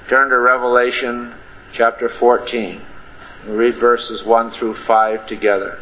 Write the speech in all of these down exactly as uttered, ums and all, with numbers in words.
Turn to Revelation chapter fourteen. We'll read verses one through five together.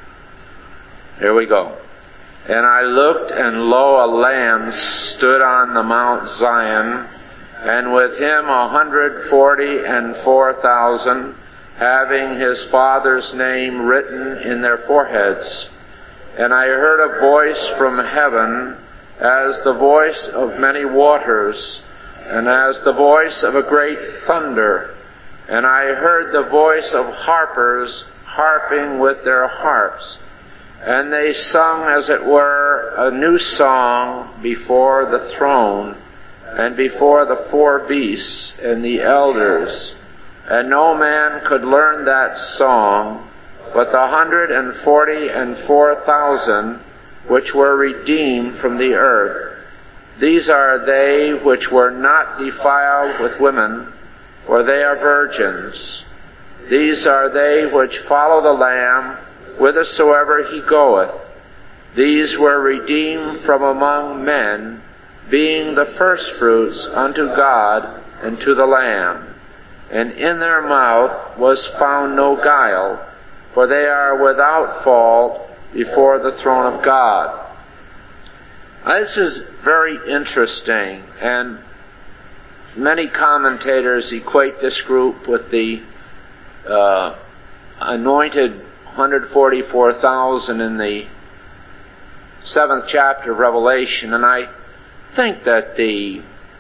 Here we go. And I looked, and lo, a Lamb stood on the Mount Zion, and with him a hundred forty and four thousand, having his Father's name written in their foreheads. And I heard a voice from heaven, as the voice of many waters, and as the voice of a great thunder. And I heard the voice of harpers harping with their harps. And they sung, as it were, a new song before the throne, and before the four beasts and the elders. And no man could learn that song, but the hundred and forty and four thousand which were redeemed from the earth. These are they which were not defiled with women, for they are virgins. These are they which follow the Lamb whithersoever he goeth. These were redeemed from among men, being the firstfruits unto God and to the Lamb. And in their mouth was found no guile, for they are without fault before the throne of God. Now, this is very interesting, and many commentators equate this group with the uh, anointed one hundred forty-four thousand in the seventh chapter of Revelation, and I think that the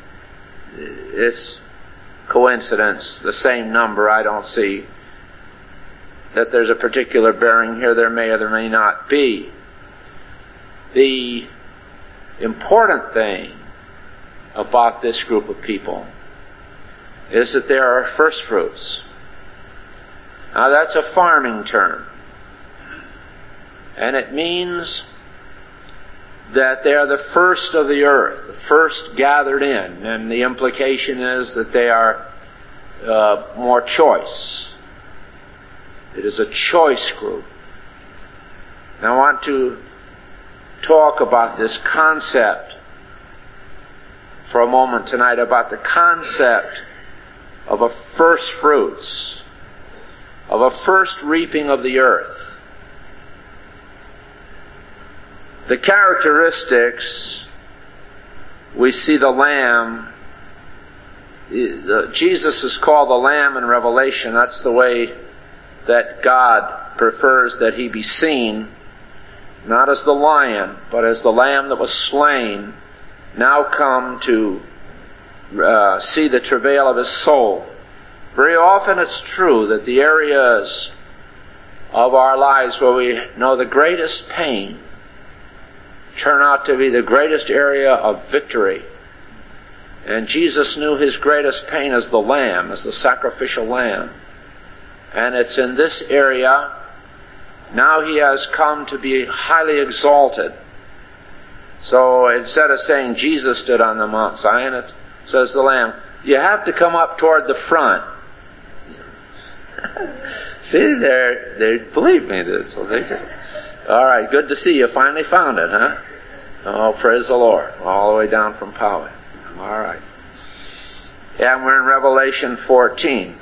it's coincidence, the same number. I don't see that there's a particular bearing here. There may or there may not be. The important thing about this group of people is that there are first fruits. Now, that's a farming term, and it means that they are the first of the earth, the first gathered in, and the implication is that they are uh, more choice. It is a choice group. Now, I want to talk about this concept for a moment tonight, about the concept of a first fruits, of a first reaping of the earth. The characteristics, we see the Lamb. Jesus is called the Lamb in Revelation. That's the way that God prefers that he be seen, not as the lion, but as the Lamb that was slain, now come to uh, see the travail of his soul. Very often it's true that the areas of our lives where we know the greatest pain turn out to be the greatest area of victory. And Jesus knew his greatest pain as the Lamb, as the sacrificial Lamb. And it's in this area now he has come to be highly exalted. So instead of saying Jesus stood on the Mount Zion, it says the Lamb. You have to come up toward the front. See, they're, they believe me this. So they did. All right, good to see you. Finally found it, huh? Oh, praise the Lord. All the way down from Poway. All right. Yeah, and we're in Revelation fourteen.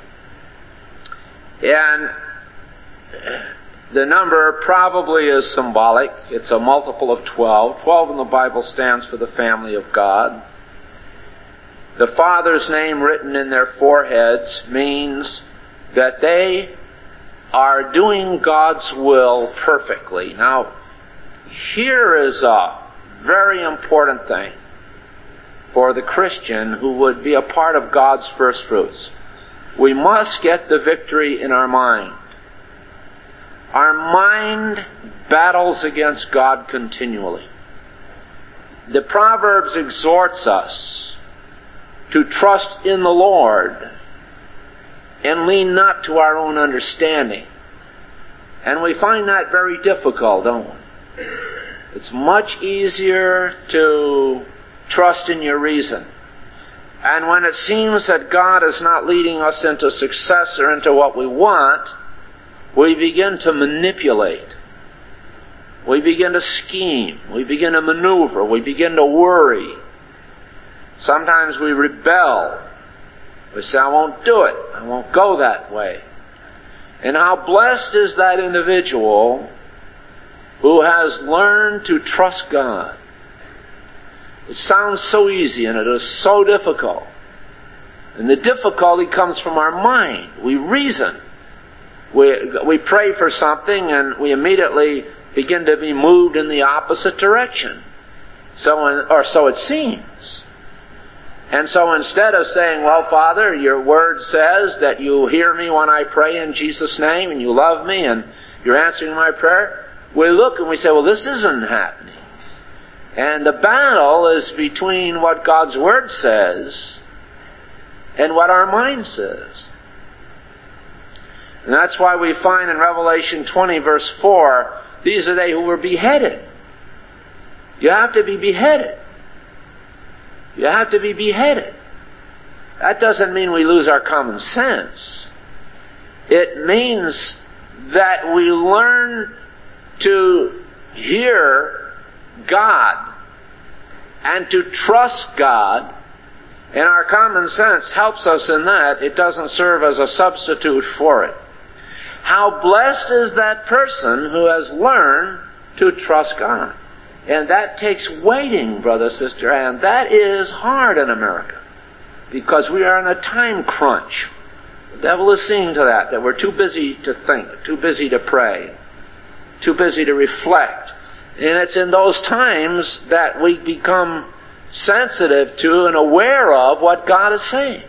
And the number probably is symbolic. It's a multiple of twelve. twelve in the Bible stands for the family of God. The Father's name written in their foreheads means that they are doing God's will perfectly. Now, here is a very important thing for the Christian who would be a part of God's first fruits. We must get the victory in our mind. Our mind battles against God continually. The Proverbs exhorts us to trust in the Lord and lean not to our own understanding. And we find that very difficult, don't we? It's much easier to trust in your reason. And when it seems that God is not leading us into success or into what we want, we begin to manipulate. We begin to scheme. We begin to maneuver. We begin to worry. Sometimes we rebel. We say, I won't do it. I won't go that way. And how blessed is that individual who has learned to trust God. It sounds so easy and it is so difficult. And the difficulty comes from our mind. We reason. We, we pray for something and we immediately begin to be moved in the opposite direction. So, or so it seems. And so instead of saying, well, Father, your word says that you hear me when I pray in Jesus' name and you love me and you're answering my prayer, we look and we say, well, this isn't happening. And the battle is between what God's word says and what our mind says. And that's why we find in Revelation twenty verse four, these are they who were beheaded. You have to be beheaded. You have to be beheaded. That doesn't mean we lose our common sense. It means that we learn to hear God and to trust God, and our common sense helps us in that. It doesn't serve as a substitute for it. How blessed is that person who has learned to trust God. And that takes waiting, brother, sister, and that is hard in America because we are in a time crunch. The devil is seeing to that, that we're too busy to think, too busy to pray, too busy to reflect. And it's in those times that we become sensitive to and aware of what God is saying.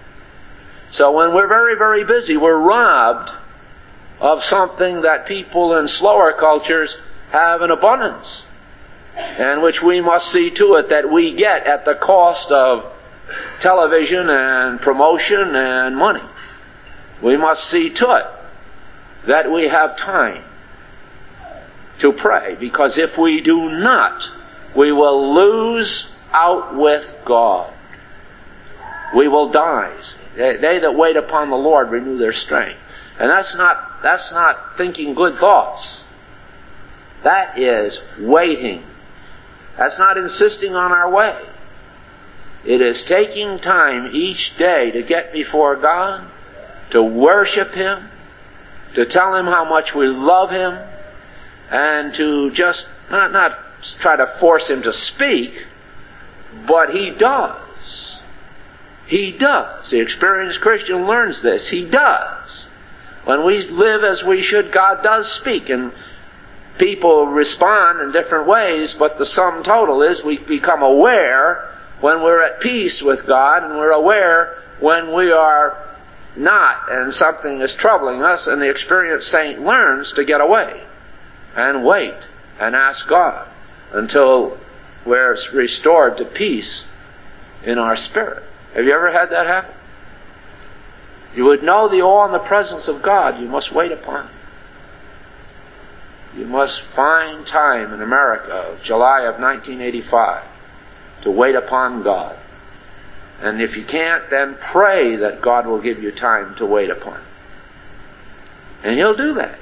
So when we're very, very busy, we're robbed of something that people in slower cultures have in abundance, and which we must see to it that we get at the cost of television and promotion and money. We must see to it that we have time to pray, because if we do not, we will lose out with God. We will die. They, they that wait upon the Lord renew their strength. And that's not, that's not thinking good thoughts. That is waiting. That's not insisting on our way. It is taking time each day to get before God, to worship Him, to tell Him how much we love Him, and to just not, not try to force Him to speak, but He does. He does. The experienced Christian learns this. He does. When we live as we should, God does speak, and people respond in different ways, but the sum total is we become aware when we're at peace with God, and we're aware when we are not, and something is troubling us, and the experienced saint learns to get away and wait and ask God until we're restored to peace in our spirit. Have you ever had that happen? You would know the awe and the presence of God. You must wait upon Him. You must find time in America, July of nineteen eighty-five, to wait upon God. And if you can't, then pray that God will give you time to wait upon Him. And He'll do that.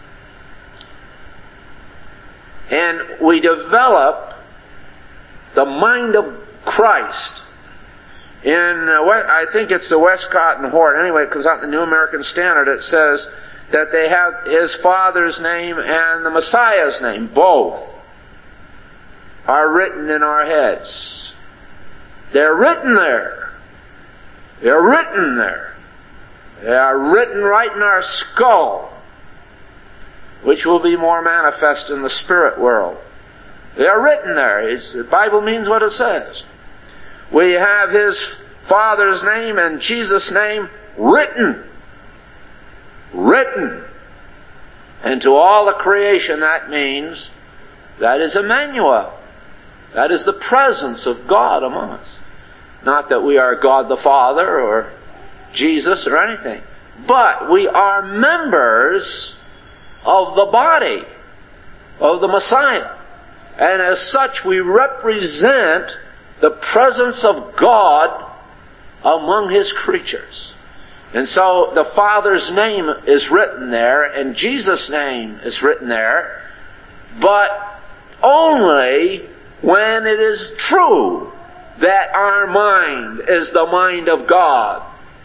And we develop the mind of Christ. In, uh, I think it's the Westcott and Hort. Anyway, it comes out in the New American Standard. It says that they have His Father's name and the Messiah's name. Both are written in our heads. They're written there. They're written there. They are written right in our skull, which will be more manifest in the spirit world. They are written there. It's, the Bible means what it says. We have His Father's name and Jesus' name written. Written. And to all the creation that means, that is Emmanuel. That is the presence of God among us. Not that we are God the Father or Jesus or anything, but we are members of the body of the Messiah. And as such, we represent the presence of God among His creatures. And so the Father's name is written there, and Jesus' name is written there, but only when it is true that our mind is the mind of God,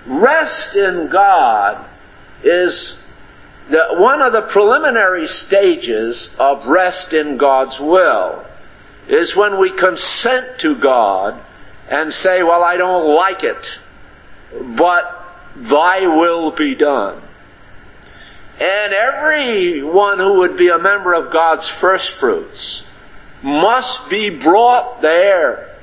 rest in God is the, one of the preliminary stages of rest in God's will, is when we consent to God and say, well, I don't like it, but thy will be done. And everyone who would be a member of God's first fruits must be brought there.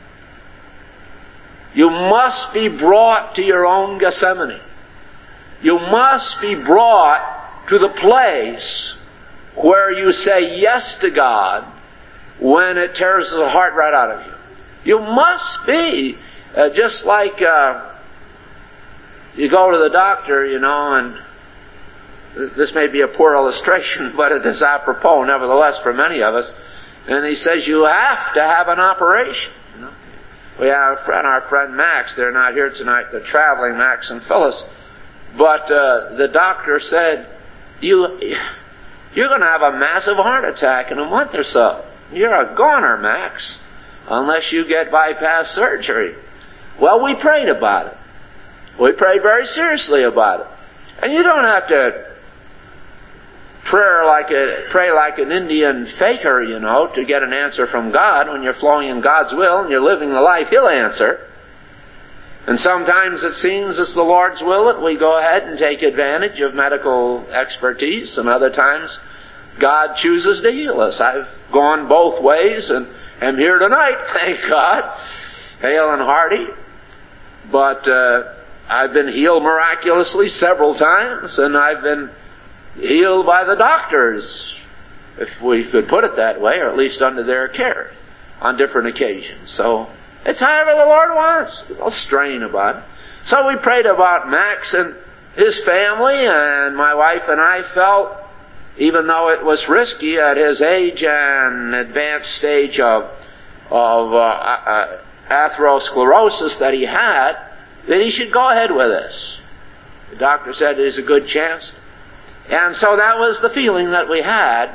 You must be brought to your own Gethsemane. You must be brought to the place where you say yes to God when it tears the heart right out of you. You must be, uh, just like uh, you go to the doctor, you know, and this may be a poor illustration, but it is apropos nevertheless for many of us. And he says you have to have an operation. You know? We have a friend, our friend Max. They're not here tonight. They're traveling, Max and Phyllis. But uh, the doctor said, you, you're going to have a massive heart attack in a month or so. You're a goner, Max, unless you get bypass surgery. Well, we prayed about it. We prayed very seriously about it. And you don't have to Prayer like a, pray like an Indian faker, you know, to get an answer from God. When you're flowing in God's will and you're living the life He'll answer. And sometimes it seems it's the Lord's will that we go ahead and take advantage of medical expertise, and other times God chooses to heal us. I've gone both ways and am here tonight, thank God, hale and hearty. But uh, I've been healed miraculously several times, and I've been healed by the doctors, if we could put it that way, or at least under their care on different occasions. So it's however the Lord wants. No strain about it. So we prayed about Max and his family, and my wife and I felt, even though it was risky at his age and advanced stage of of uh, uh, atherosclerosis that he had, that he should go ahead with this. The doctor said there's a good chance. And so that was the feeling that we had.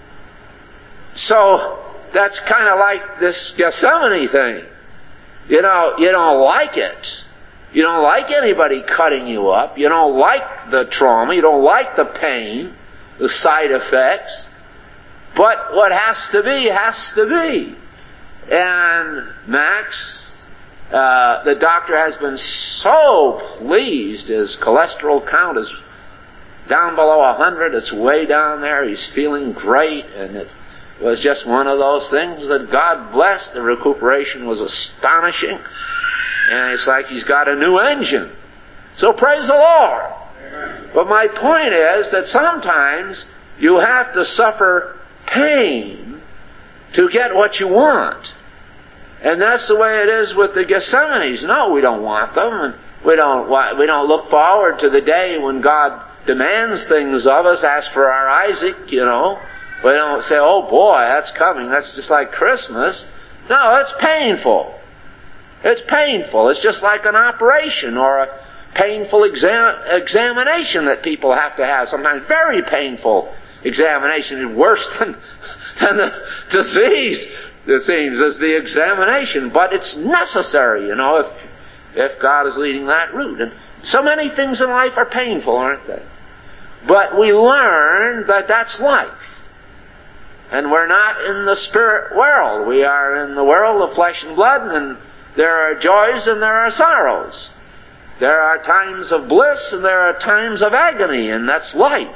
So that's kind of like this Gethsemane thing. You know, you don't like it. You don't like anybody cutting you up. You don't like the trauma. You don't like the pain, the side effects. But what has to be, has to be. And Max, uh, the doctor has been so pleased. His cholesterol count is down below one hundred. It's way down there. He's feeling great. And it was just one of those things that God blessed. The recuperation was astonishing. And it's like he's got a new engine. So praise the Lord. Amen. But my point is that sometimes you have to suffer pain to get what you want. And that's the way it is with the Gethsemanes. No, we don't want them. And we don't, we don't look forward to the day when God demands things of us, ask for our Isaac, you know. We don't say, oh boy, that's coming. That's just like Christmas. No, it's painful. It's painful. It's just like an operation or a painful exam- examination that people have to have. Sometimes very painful examination is worse than, than the disease, it seems, is the examination. But it's necessary, you know, if, if God is leading that route. And so many things in life are painful, aren't they? But we learn that that's life. And we're not in the spirit world. We are in the world of flesh and blood, and there are joys and there are sorrows. There are times of bliss and there are times of agony, and that's life.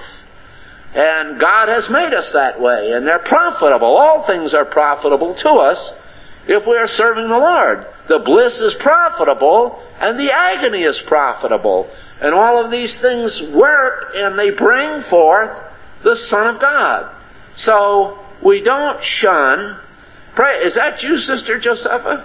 And God has made us that way, and they're profitable. All things are profitable to us if we are serving the Lord. The bliss is profitable, and the agony is profitable. And all of these things work, and they bring forth the Son of God. So we don't shun. Pray. Is that you, Sister Josepha?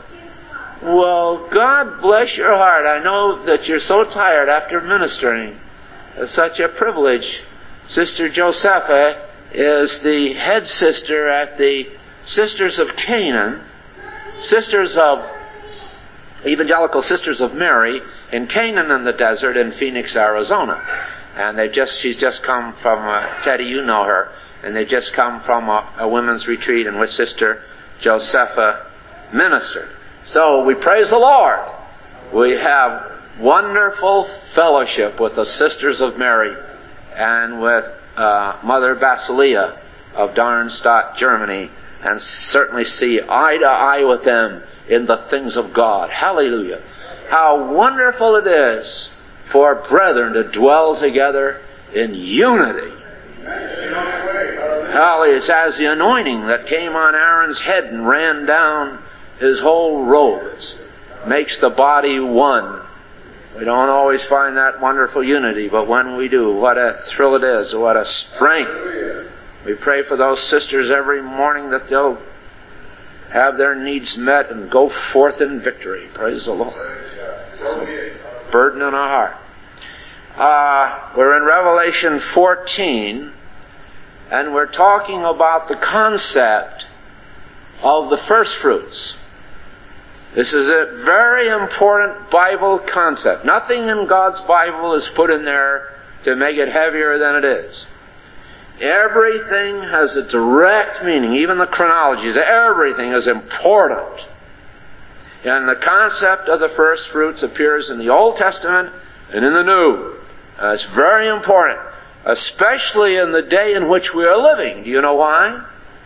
Well, God bless your heart. I know that you're so tired after ministering. It's such a privilege. Sister Josepha is the head sister at the Sisters of Canaan, Sisters of Evangelical Sisters of Mary in Canaan in the desert in Phoenix, Arizona. And they've just, she's just come from, uh, Teddy, you know her, and they've just come from a, a women's retreat in which Sister Josepha ministered. So we praise the Lord. We have wonderful fellowship with the Sisters of Mary and with uh, Mother Basilia of Darmstadt, Germany, and certainly see eye to eye with them in the things of God. Hallelujah. How wonderful it is for brethren to dwell together in unity. Hallelujah. It's as the anointing that came on Aaron's head and ran down his whole robe. It makes the body one. We don't always find that wonderful unity, but when we do, what a thrill it is, what a strength. We pray for those sisters every morning that they'll have their needs met and go forth in victory. Praise the Lord. It's a burden on our heart. Uh, we're in Revelation fourteen, and we're talking about the concept of the first fruits. This is a very important Bible concept. Nothing in God's Bible is put in there to make it heavier than it is. Everything has a direct meaning, even the chronologies. Everything is important. And the concept of the first fruits appears in the Old Testament and in the New. Uh, it's very important, especially in the day in which we are living. Do you know why?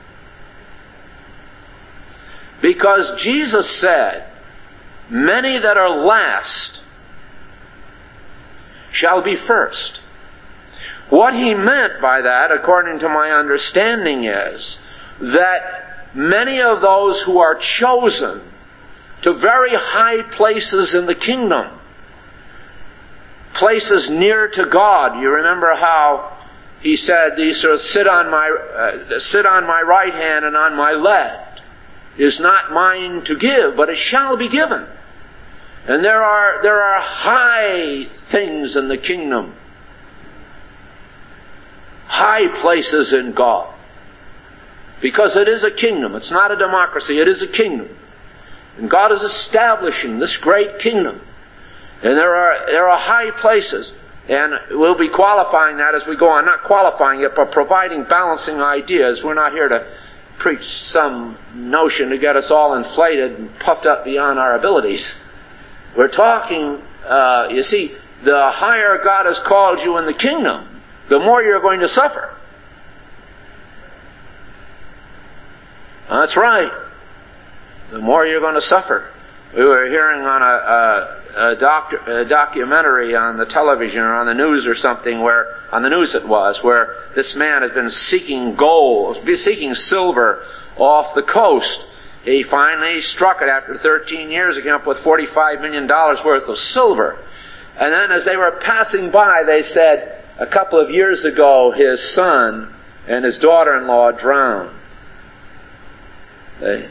Because Jesus said, many that are last shall be first. What he meant by that, according to my understanding, is that many of those who are chosen to very high places in the kingdom, places near to God. You remember how he said, "These shall sit on my uh, sit on my right hand and on my left. Is not mine to give, but it shall be given." And there are there are high things in the kingdom, high places in God, because it is a kingdom. It's not a democracy. It is a kingdom, and God is establishing this great kingdom. And there are there are high places, and we'll be qualifying that as we go on. Not qualifying it, but providing balancing ideas. We're not here to preach some notion to get us all inflated and puffed up beyond our abilities. We're talking, uh, you see, the higher God has called you in the kingdom, the more you're going to suffer. That's right. The more you're going to suffer. We were hearing on a, a, a, doc, a documentary on the television or on the news or something, where on the news it was, where this man had been seeking gold, seeking silver off the coast. He finally struck it after thirteen years. He came up with forty-five million dollars worth of silver. And then as they were passing by, they said, a couple of years ago, his son and his daughter-in-law drowned. They,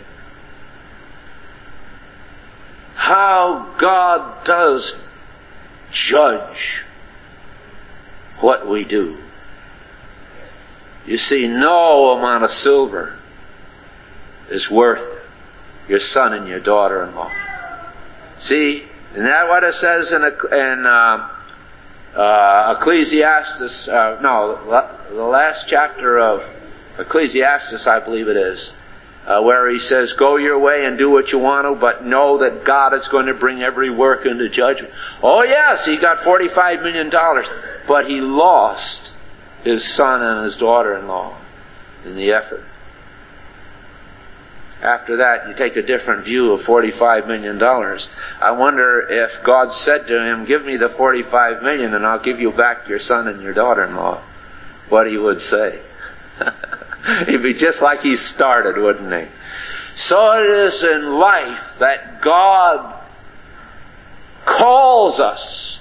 how God does judge what we do. You see, no amount of silver is worth your son and your daughter-in-law. See, isn't that what it says in, in uh, uh, Ecclesiastes? Uh, no, the last chapter of Ecclesiastes, I believe it is. Uh, where he says, go your way and do what you want to, but know that God is going to bring every work into judgment. Oh yes, he got forty-five million dollars, but he lost his son and his daughter-in-law in the effort. After that, you take a different view of forty-five million dollars. I wonder if God said to him, give me the forty-five million dollars and I'll give you back your son and your daughter-in-law, what he would say. He'd be just like he started, wouldn't he? So it is in life that God calls us.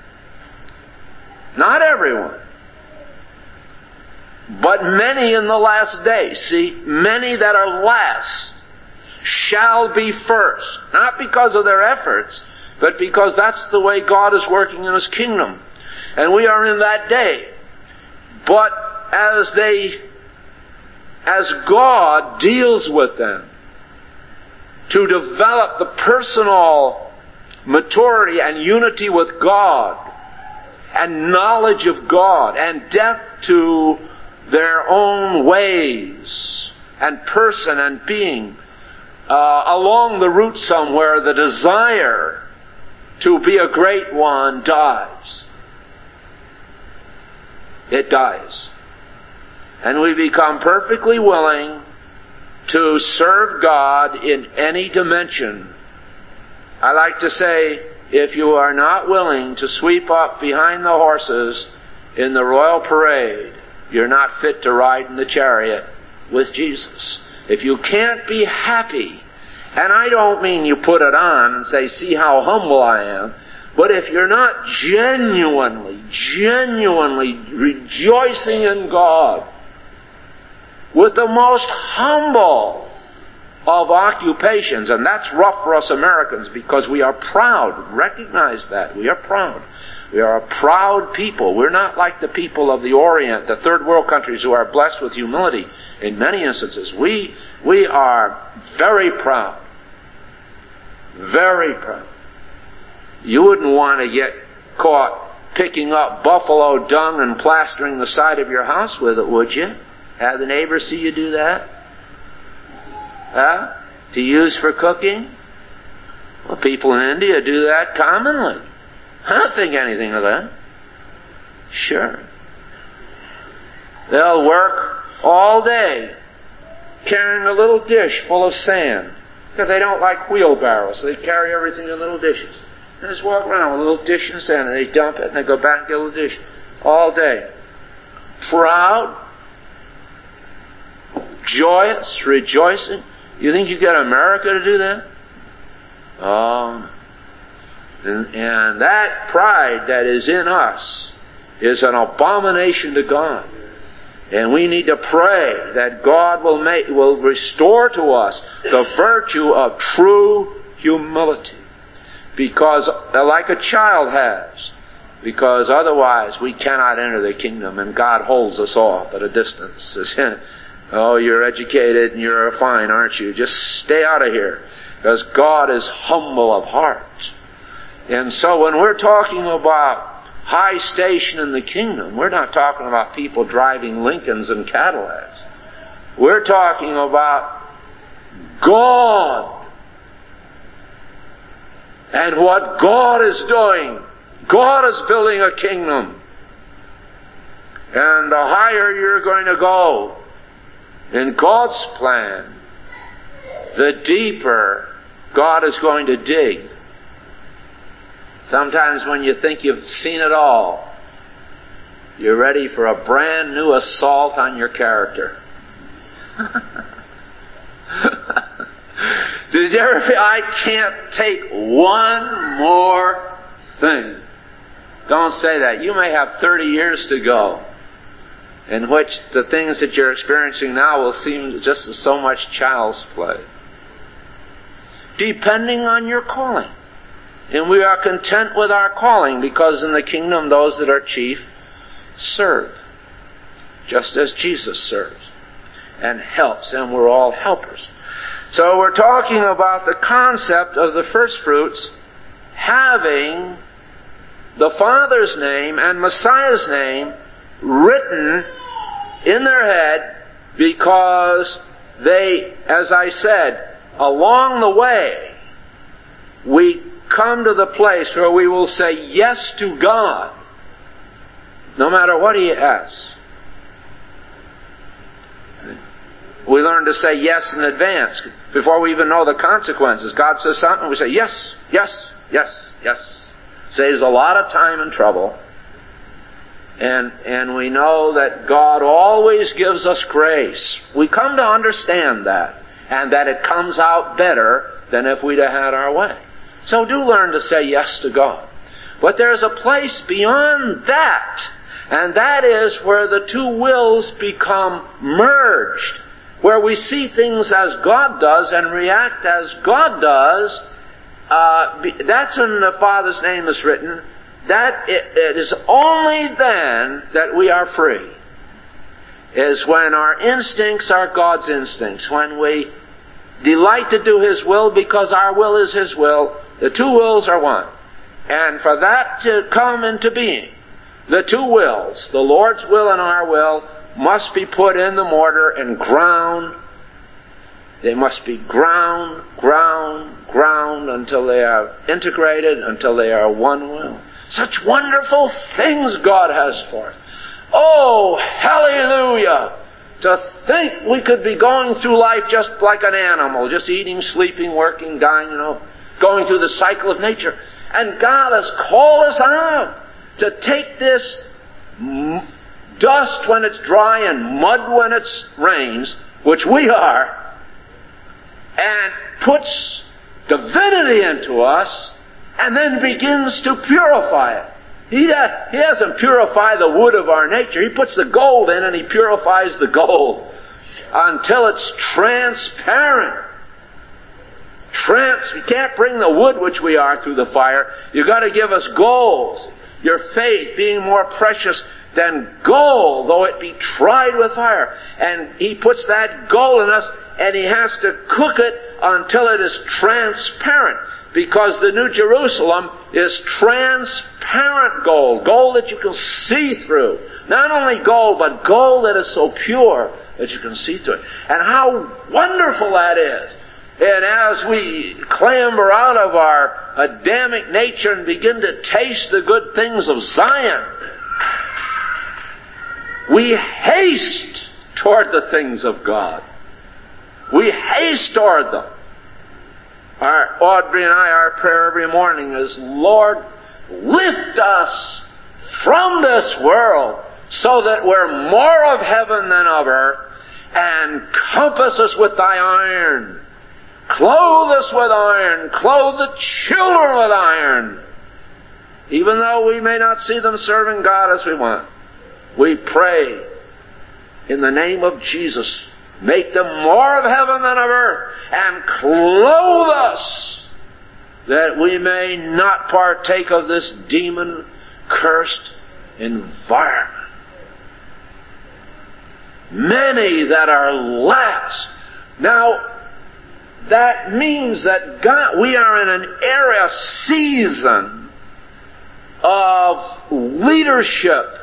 Not everyone, but many in the last days. See, many that are last shall be first. Not because of their efforts, but because that's the way God is working in His kingdom. And we are in that day. But as they As God deals with them to develop the personal maturity and unity with God and knowledge of God and death to their own ways and person and being, uh, along the route somewhere, the desire to be a great one dies. It dies. And we become perfectly willing to serve God in any dimension. I like to say, if you are not willing to sweep up behind the horses in the royal parade, you're not fit to ride in the chariot with Jesus. If you can't be happy, and I don't mean you put it on and say, see how humble I am, but if you're not genuinely, genuinely rejoicing in God with the most humble of occupations, and that's rough for us Americans because we are proud. Recognize that. We are proud. We are a proud people. We're not like the people of the Orient, the third world countries who are blessed with humility in many instances. We, we are very proud. Very proud. You wouldn't want to get caught picking up buffalo dung and plastering the side of your house with it, would you? Have the neighbors see you do that? Huh? To use for cooking? Well, people in India do that commonly. I don't think anything of that. Sure. They'll work all day carrying a little dish full of sand because they don't like wheelbarrows, so they carry everything in little dishes. They just walk around with a little dish of sand and they dump it and they go back and get a little dish all day. Proud, joyous, rejoicing. You think you get America to do that? Oh, and, and that pride that is in us is an abomination to God. And we need to pray that God will make, will restore to us the virtue of true humility. Because, like a child has, because otherwise we cannot enter the kingdom and God holds us off at a distance. Says, oh, you're educated and you're fine, aren't you? Just stay out of here. Because God is humble of heart. And so when we're talking about high station in the kingdom, we're not talking about people driving Lincolns and Cadillacs. We're talking about God and what God is doing. God is building a kingdom. And the higher you're going to go in God's plan, the deeper God is going to dig. Sometimes when you think you've seen it all, you're ready for a brand new assault on your character. Did you ever feel, I can't take one more thing? Don't say that. You may have thirty years to go, in which the things that you're experiencing now will seem just as so much child's play. Depending on your calling. And we are content with our calling, because in the kingdom those that are chief serve, just as Jesus serves and helps, and we're all helpers. So we're talking about the concept of the first fruits having the Father's name and Messiah's name written in their head, because they, as I said, along the way, we come to the place where we will say yes to God, no matter what He asks. We learn to say yes in advance, before we even know the consequences. God says something, we say yes, yes, yes, yes. Saves a lot of time and trouble. And, and we know that God always gives us grace. We come to understand that, and that it comes out better than if we'd have had our way. So do learn to say yes to God. But there's a place beyond that, and that is where the two wills become merged, where we see things as God does and react as God does. Uh, that's when the Father's name is written. That it, it is only then that we are free. Is when our instincts are God's instincts. When we delight to do His will because our will is His will. The two wills are one. And for that to come into being, the two wills, the Lord's will and our will, must be put in the mortar and ground They must be ground, ground, ground until they are integrated, until they are one will. Such wonderful things God has for us. Oh, hallelujah! To think we could be going through life just like an animal, just eating, sleeping, working, dying, you know, going through the cycle of nature. And God has called us out to take this m- dust when it's dry and mud when it rains, which we are, and puts divinity into us, and then begins to purify it. He, uh, he doesn't purify the wood of our nature. He puts the gold in and He purifies the gold until it's transparent. Trans, you can't bring the wood which we are through the fire. You've got to give us gold. Your faith being more precious than gold, though it be tried with fire. And He puts that gold in us, and He has to cook it until it is transparent. Because the New Jerusalem is transparent gold. Gold that you can see through. Not only gold, but gold that is so pure that you can see through it. And how wonderful that is. And as we clamber out of our Adamic nature and begin to taste the good things of Zion, we haste toward the things of God. We haste toward them. Our, Audrey and I, our prayer every morning is, Lord, lift us from this world so that we're more of heaven than of earth, and compass us with Thy iron. Clothe us with iron. Clothe the children with iron. Even though we may not see them serving God as we want, we pray in the name of Jesus, make them more of heaven than of earth, and clothe us that we may not partake of this demon-cursed environment. Many that are last. Now, that means that God, we are in an era, season of leadership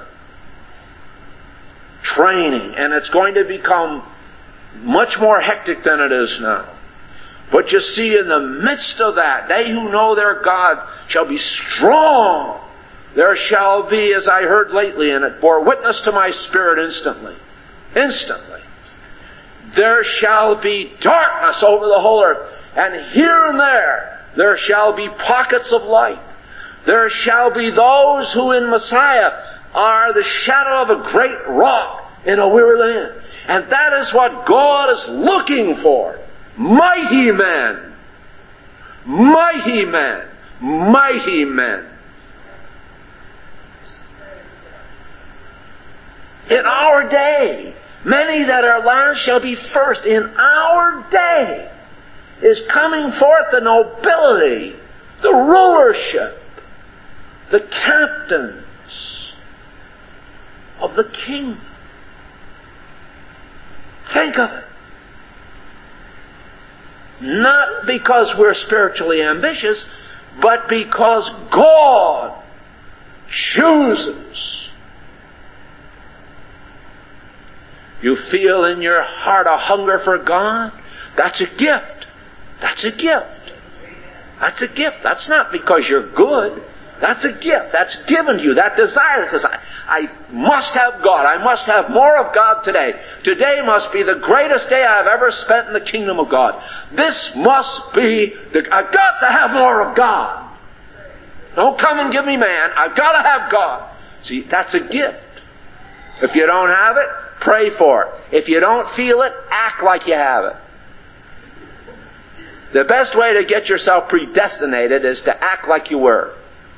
training, and it's going to become much more hectic than it is now. But you see, in the midst of that, they who know their God shall be strong. There shall be, as I heard lately, and it bore witness to my spirit instantly, instantly, there shall be darkness over the whole earth, and here and there, there shall be pockets of light. There shall be those who in Messiah are the shadow of a great rock in a weary land. And that is what God is looking for. Mighty men. Mighty men. Mighty men. In our day, many that are last shall be first. In our day is coming forth the nobility, the rulership, the captains of the king. Think of it. Not because we're spiritually ambitious, but because God chooses. You feel in your heart a hunger for God? That's a gift. That's a gift. That's a gift. That's not because you're good. That's a gift. That's given to you. That desire that says, I, I must have God. I must have more of God today. Today must be the greatest day I've ever spent in the kingdom of God. This must be, the, I've got to have more of God. Don't come and give me man. I've got to have God. See, that's a gift. If you don't have it, pray for it. If you don't feel it, act like you have it. The best way to get yourself predestinated is to act like you were.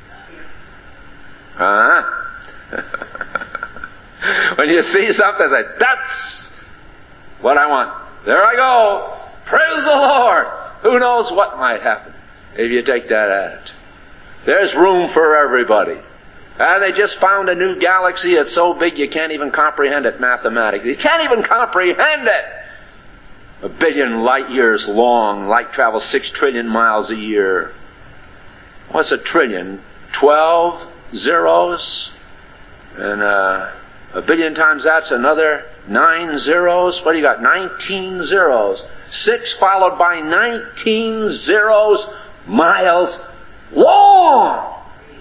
Uh-huh. When you see something, say, that's what I want. There I go. Praise the Lord. Who knows what might happen if you take that attitude. There's room for everybody. And they just found a new galaxy that's so big you can't even comprehend it mathematically. You can't even comprehend it. A billion light years long. Light travels six trillion miles a year. What's a trillion? Twelve zeros? And uh, a billion times that's another nine zeros. What do you got? Nineteen zeros. Six followed by nineteen zeros, miles long.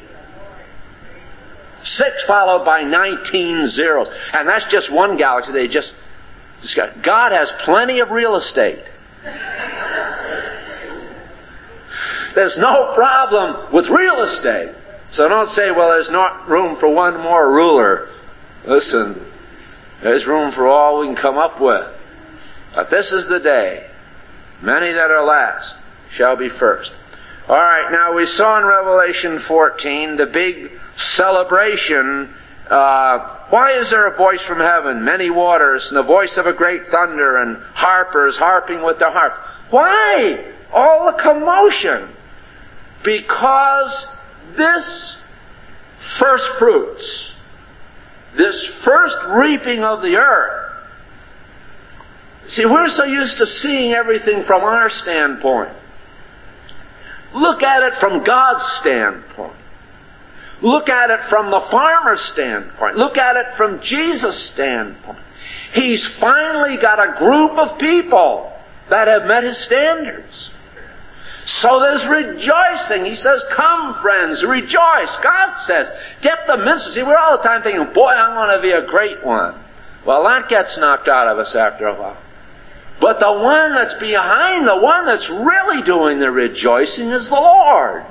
Six followed by nineteen zeros. And that's just one galaxy. They just, God has plenty of real estate. There's no problem with real estate. So don't say, well, there's not room for one more ruler. Listen, there's room for all we can come up with. But this is the day. Many that are last shall be first. All right, now we saw in Revelation fourteen the big celebration. Uh, why is there a voice from heaven, many waters, and the voice of a great thunder, and harpers harping with their harp? Why all the commotion? Because this first fruits, this first reaping of the earth. See, we're so used to seeing everything from our standpoint. Look at it from God's standpoint. Look at it from the farmer's standpoint. Look at it from Jesus' standpoint. He's finally got a group of people that have met His standards. So there's rejoicing. He says, come friends, rejoice. God says, get the ministers. See, we're all the time thinking, boy, I'm going to be a great one. Well, that gets knocked out of us after a while. But the one that's behind, the one that's really doing the rejoicing is the Lord.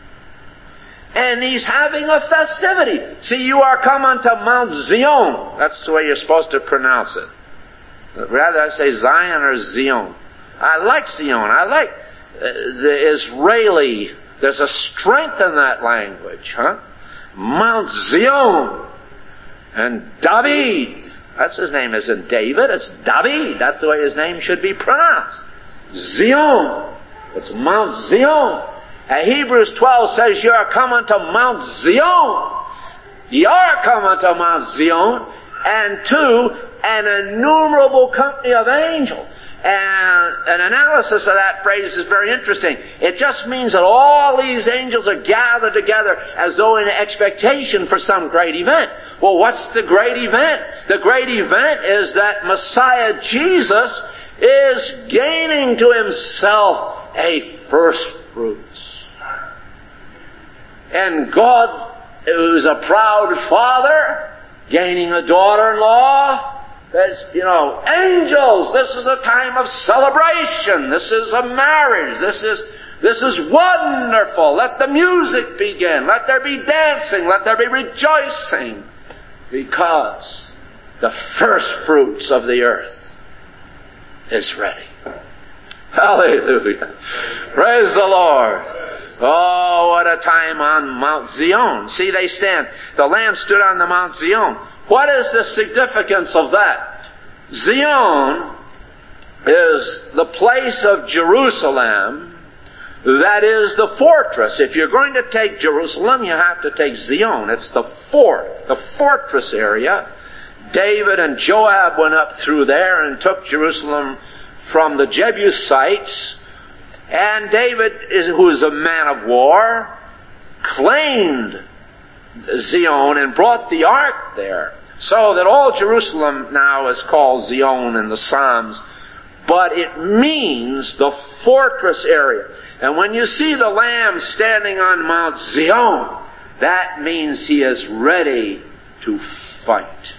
And He's having a festivity. See, you are come unto Mount Zion. That's the way you're supposed to pronounce it. Rather, I say Zion or Zion. I like Zion. I like uh, the Israeli. There's a strength in that language, huh? Mount Zion. And David. That's his name, isn't David? It's David. That's the way his name should be pronounced. Zion. It's Mount Zion. And Hebrews twelve says, you are come unto Mount Zion. You are come unto Mount Zion. And to an innumerable company of angels. And an analysis of that phrase is very interesting. It just means that all these angels are gathered together as though in expectation for some great event. Well, what's the great event? The great event is that Messiah Jesus is gaining to Himself a first fruits. And God, who's a proud father, gaining a daughter-in-law. There's, you know, angels, this is a time of celebration. This is a marriage. This is, this is wonderful. Let the music begin. Let there be dancing. Let there be rejoicing. Because the first fruits of the earth is ready. Hallelujah. Praise the Lord. Oh, what a time on Mount Zion. See, they stand. The Lamb stood on the Mount Zion. What is the significance of that? Zion is the place of Jerusalem that is the fortress. If you're going to take Jerusalem, you have to take Zion. It's the fort, the fortress area. David and Joab went up through there and took Jerusalem from the Jebusites. And David, is, who is a man of war, claimed Zion and brought the ark there. So that all Jerusalem now is called Zion in the Psalms. But it means the fortress area. And when you see the Lamb standing on Mount Zion, that means He is ready to fight.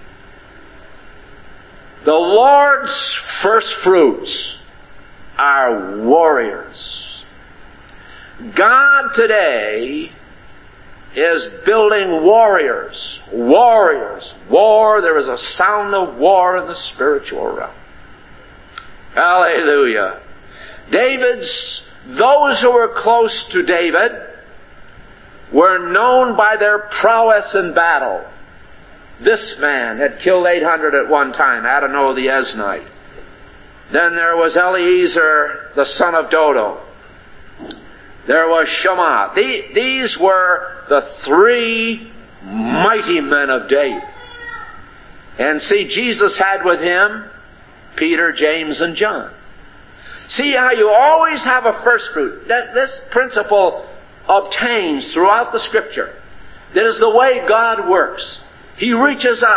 The Lord's first fruits are warriors. God today is building warriors. Warriors. War. There is a sound of war in the spiritual realm. Hallelujah. David's, those who were close to David were known by their prowess in battle. This man had killed eight hundred at one time, Adonai the Eznite. Then there was Eliezer, the son of Dodo. There was Shammah. The, these were the three mighty men of David. And see, Jesus had with Him Peter, James, and John. See how you always have a first fruit. That, this principle obtains throughout the Scripture. That is the way God works. He reaches out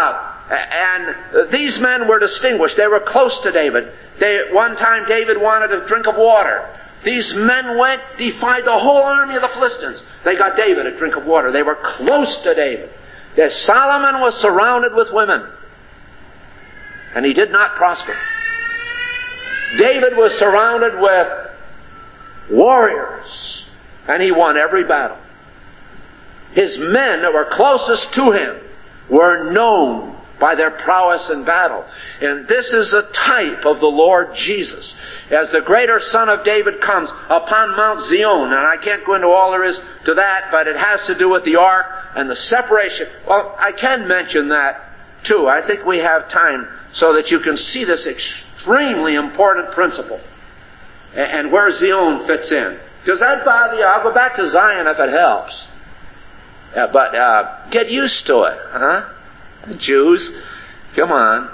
and these men were distinguished. They were close to David. They, at one time, David wanted a drink of water. These men went, defied the whole army of the Philistines. They got David a drink of water. They were close to David. That Solomon was surrounded with women, and he did not prosper. David was surrounded with warriors, and he won every battle. His men that were closest to him were known by their prowess in battle. And this is a type of the Lord Jesus. As the greater Son of David comes upon Mount Zion, and I can't go into all there is to that, but it has to do with the ark and the separation. Well, I can mention that too. I think we have time so that you can see this extremely important principle and where Zion fits in. Does that bother you? I'll go back to Zion if it helps. Yeah, but uh, get used to it, huh? Jews, come on.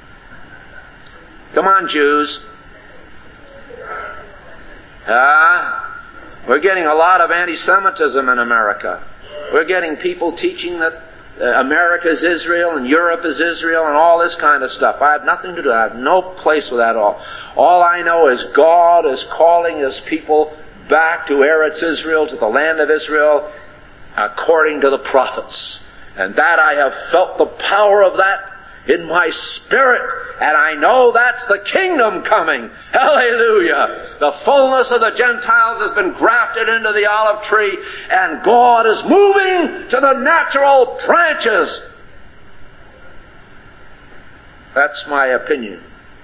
Come on, Jews. Ah, uh, we're getting a lot of anti-Semitism in America. We're getting people teaching that uh, America is Israel and Europe is Israel and all this kind of stuff. I have nothing to do. I have no place with that at all. All I know is God is calling His people back to Eretz Israel, to the land of Israel, according to the prophets. And that I have felt the power of that in my spirit. And I know that's the kingdom coming. Hallelujah. The fullness of the Gentiles has been grafted into the olive tree. And God is moving to the natural branches. That's my opinion.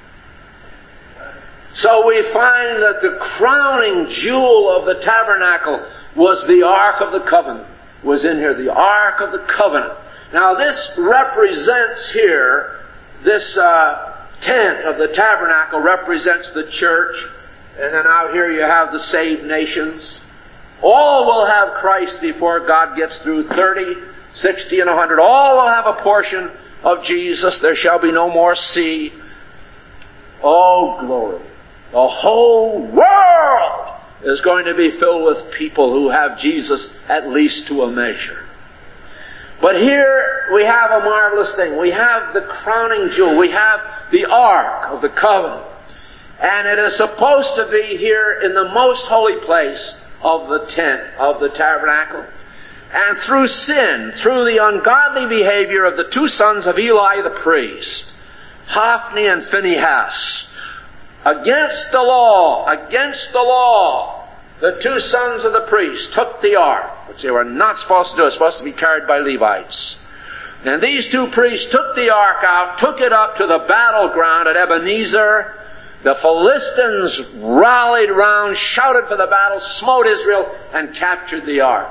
So we find that the crowning jewel of the tabernacle was the Ark of the Covenant. Was in here, the Ark of the Covenant. Now this represents here, this uh, tent of the tabernacle represents the church, and then out here you have the saved nations. All will have Christ before God gets through, thirty, sixty, and one hundred. All will have a portion of Jesus. There shall be no more sea. Oh, glory. The whole world is going to be filled with people who have Jesus at least to a measure. But here we have a marvelous thing. We have the crowning jewel. We have the Ark of the Covenant. And it is supposed to be here in the most holy place of the tent, of the tabernacle. And through sin, through the ungodly behavior of the two sons of Eli the priest, Hophni and Phinehas, against the law, against the law, the two sons of the priest took the ark, which they were not supposed to do. It was supposed to be carried by Levites. And these two priests took the ark out, took it up to the battleground at Ebenezer. The Philistines rallied round, shouted for the battle, smote Israel, and captured the ark.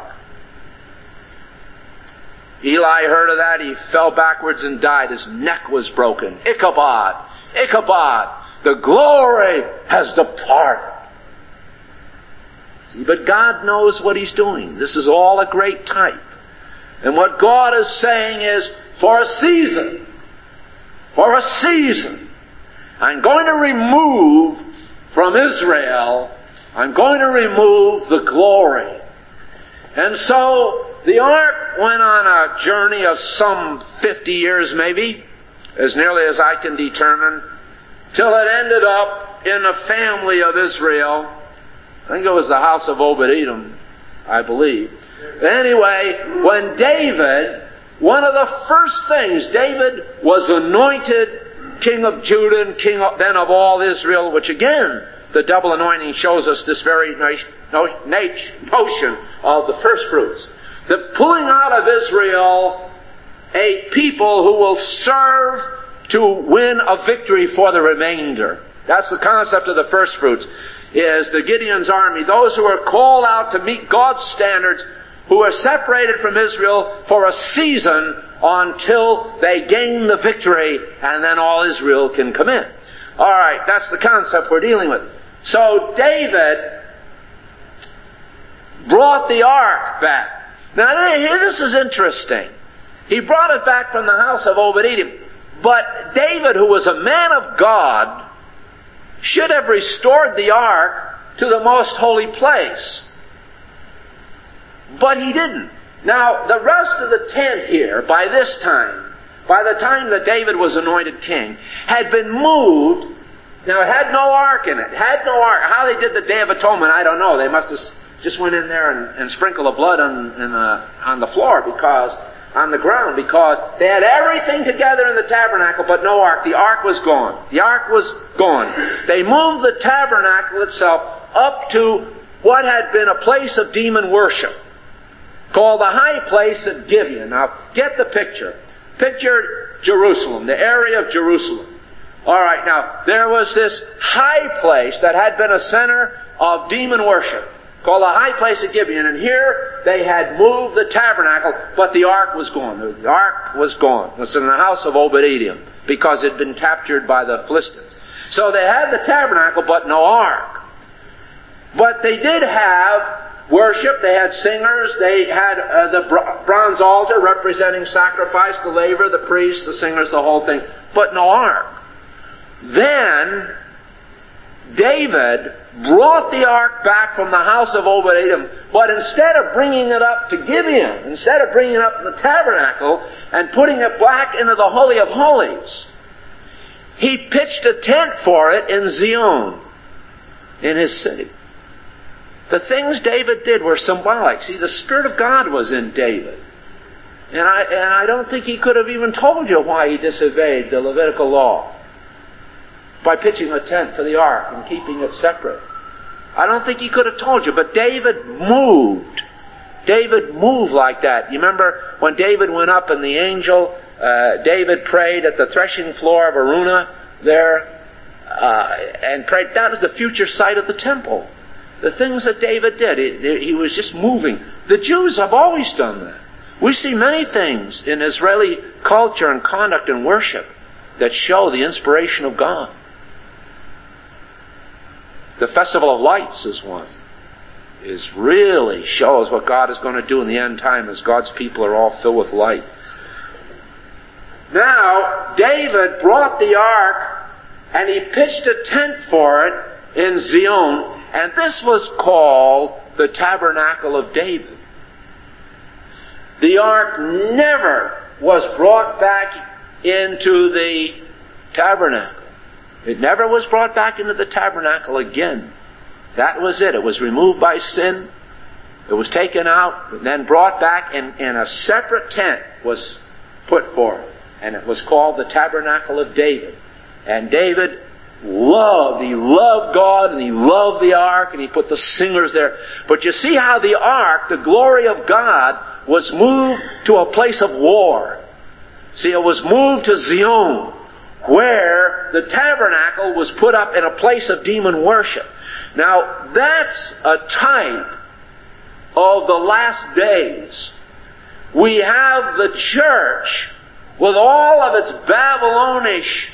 Eli heard of that. He fell backwards and died. His neck was broken. Ichabod, Ichabod, the glory has departed. See, but God knows what He's doing. This is all a great type. And what God is saying is, for a season, for a season, I'm going to remove from Israel, I'm going to remove the glory. And so the ark went on a journey of some fifty years maybe, as nearly as I can determine, till it ended up in the family of Israel. I think it was the house of Obed-Edom, I believe. Anyway, when David, one of the first things, David was anointed king of Judah and king of, then of all Israel, which again, the double anointing shows us this very notion of the first fruits. The pulling out of Israel a people who will serve to win a victory for the remainder. That's the concept of the first fruits, is the Gideon's army, those who are called out to meet God's standards, who are separated from Israel for a season until they gain the victory, and then all Israel can come in. All right, that's the concept we're dealing with. So David brought the ark back. Now here, this is interesting. He brought it back from the house of Obed-Edom. But David, who was a man of God, should have restored the ark to the most holy place. But he didn't. Now, the rest of the tent here, by this time, by the time that David was anointed king, had been moved. Now, it had no ark in it. It had no ark. How they did the Day of Atonement, I don't know. They must have just went in there and, and sprinkled the blood on, in, uh, on the floor, because, on the ground, because they had everything together in the tabernacle, but no ark. The ark was gone. The ark was gone. They moved the tabernacle itself up to what had been a place of demon worship, called the high place at Gibeon. Now, get the picture. Picture Jerusalem, the area of Jerusalem. All right, now, there was this high place that had been a center of demon worship, called the high place of Gibeon. And here they had moved the tabernacle, but the ark was gone. The ark was gone. It was in the house of Obed-Edom, because it had been captured by the Philistines. So they had the tabernacle, but no ark. But they did have worship. They had singers. They had uh, the br- bronze altar representing sacrifice, the laver, the priests, the singers, the whole thing, but no ark. Then David brought the ark back from the house of Obed-Edom, but instead of bringing it up to Gibeon, instead of bringing it up to the tabernacle and putting it back into the Holy of Holies, he pitched a tent for it in Zion, in his city. The things David did were symbolic. See, the Spirit of God was in David. And I, and I don't think he could have even told you why he disobeyed the Levitical law by pitching a tent for the ark and keeping it separate. I don't think he could have told you, but David moved. David moved like that. You remember when David went up and the angel, uh, David prayed at the threshing floor of Araunah there, uh, and prayed. That was the future site of the temple. The things that David did, he, he was just moving. The Jews have always done that. We see many things in Israeli culture and conduct and worship that show the inspiration of God. The Festival of Lights is one. It really shows what God is going to do in the end time as God's people are all filled with light. Now, David brought the ark and he pitched a tent for it in Zion, and this was called the Tabernacle of David. The ark never was brought back into the tabernacle. It never was brought back into the tabernacle again. That was it. It was removed by sin. It was taken out and then brought back, and, and a separate tent was put for it. And it was called the Tabernacle of David. And David loved, he loved God, and he loved the ark, and he put the singers there. But you see how the ark, the glory of God, was moved to a place of war. See, it was moved to Zion, where the tabernacle was put up in a place of demon worship. Now, that's a type of the last days. We have the church with all of its Babylonish